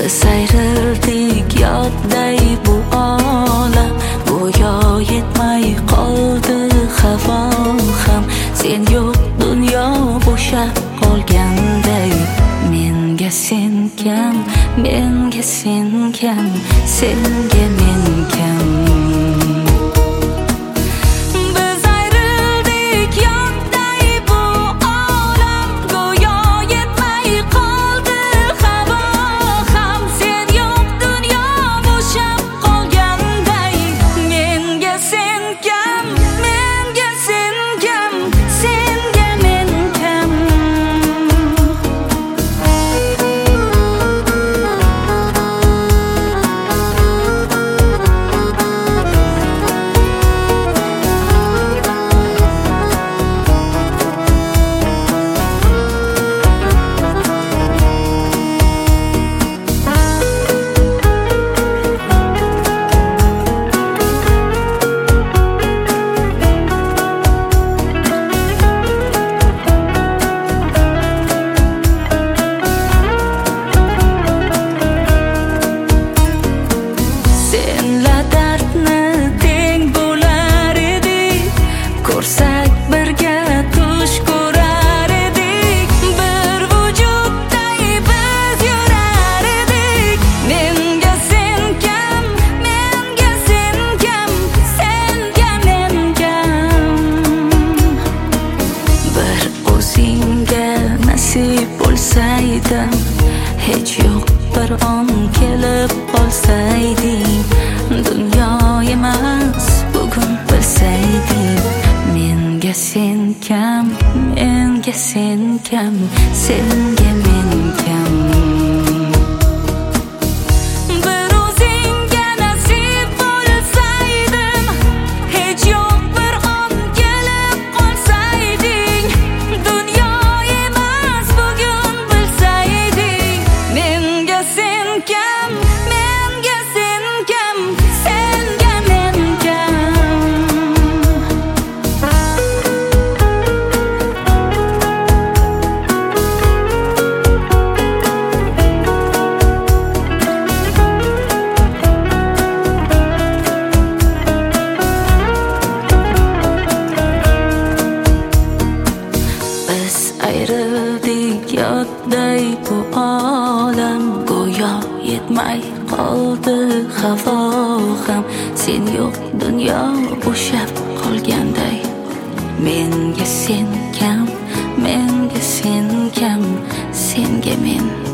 Biz ayrıldık yodday bu olam, go'yo yetmay qoldi havo ham. Sen yo'q dunyo bo'shab qolganday. Menga sen kam, menga sen kam, senga men kam. Bo'lsaydim, hech yo'q bir on kelib qolsayding, dunyo emas bugun bilsayding. Menga sen kam, menga sen kam, senga men kam. Ayrıldık yodday bu olam, go'yo yetmay qoldi havo ham. Sen yo'q dunyo bo'shab qolganday. Menga sen kam, menga sen kam, senga men